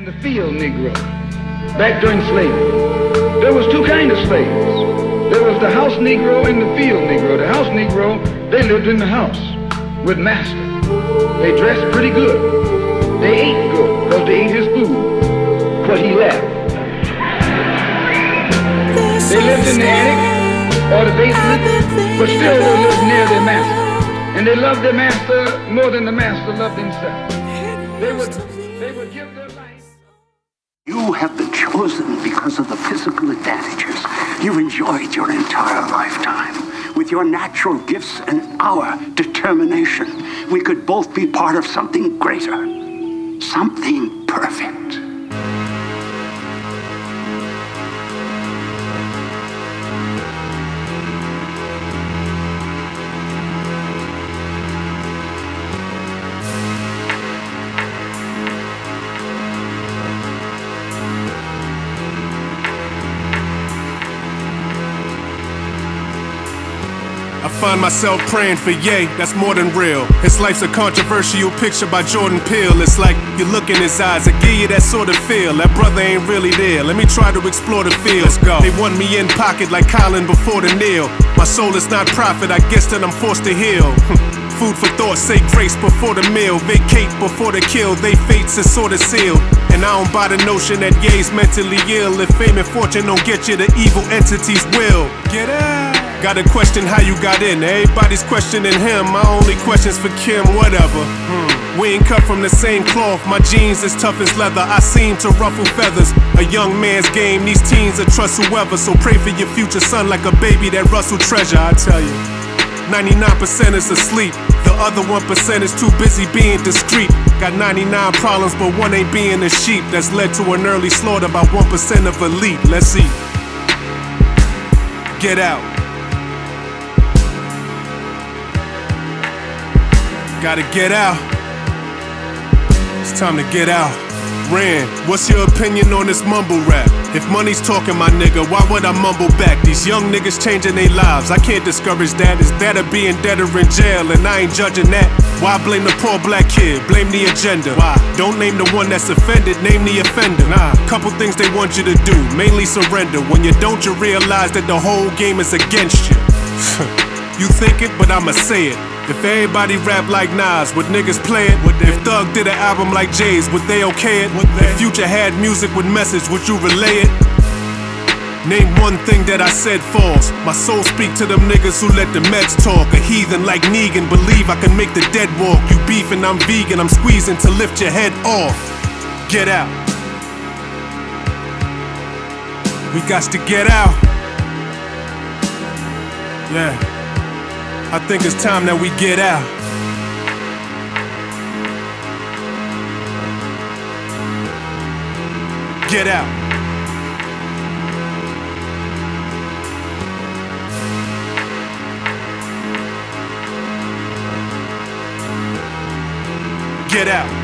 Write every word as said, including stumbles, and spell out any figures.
and the field Negro, back during slavery. There was two kinds of slaves. There was the house Negro and the field Negro. The house Negro, they lived in the house with master. They dressed pretty good. They ate good because they ate his food, what he left. They lived in the attic or the basement, but still they lived near their master. And they loved their master more than the master loved himself. They would, they would give their life. You have been chosen because of the physical advantages you've enjoyed your entire lifetime. With your natural gifts and our determination, we could both be part of something greater, something perfect. I find myself praying for Ye, that's more than real. His life's a controversial picture by Jordan Peele. It's like you look in his eyes, I give you that sort of feel. That brother ain't really there, let me try to explore the field. Let's go. They want me in pocket like Colin before the kneel. My soul is not profit, I guess that I'm forced to heal. Food for thought, say grace before the meal. Vacate before the kill, they fates is sorta sealed. And I don't buy the notion that Ye's mentally ill. If fame and fortune don't get you, the evil entities will. Get out. Gotta question how you got in. Everybody's questioning him. My only question's for Kim, whatever. Hmm. We ain't cut from the same cloth. My jeans as tough as leather. I seem to ruffle feathers. A young man's game. These teens will trust whoever. So pray for your future son like a baby that Russell treasure. I tell you, ninety-nine percent is asleep. The other one percent is too busy being discreet. Got ninety-nine problems, but one ain't being a sheep. That's led to an early slaughter by one percent of elite. Let's see. Get out. Gotta get out. It's time to get out. Rand, what's your opinion on this mumble rap? If money's talking, my nigga, why would I mumble back? These young niggas changing their lives, I can't discourage that. It's that or being dead or in jail, and I ain't judging that. Why blame the poor black kid? Blame the agenda. Why? Don't name the one that's offended, name the offender. Nah, couple things they want you to do, mainly surrender. When you don't, you realize that the whole game is against you. You think it, but I'ma say it. If everybody rap like Nas, would niggas play it? Would they? If Thug did an album like Jay's, would they okay it? Would they? If Future had music with message, would you relay it? Name one thing that I said false. My soul speak to them niggas who let the meds talk. A heathen like Negan, believe I can make the dead walk. You beefing, I'm vegan, I'm squeezing to lift your head off. Get out. We got to get out. Yeah. I think it's time that we get out. Get out. Get out.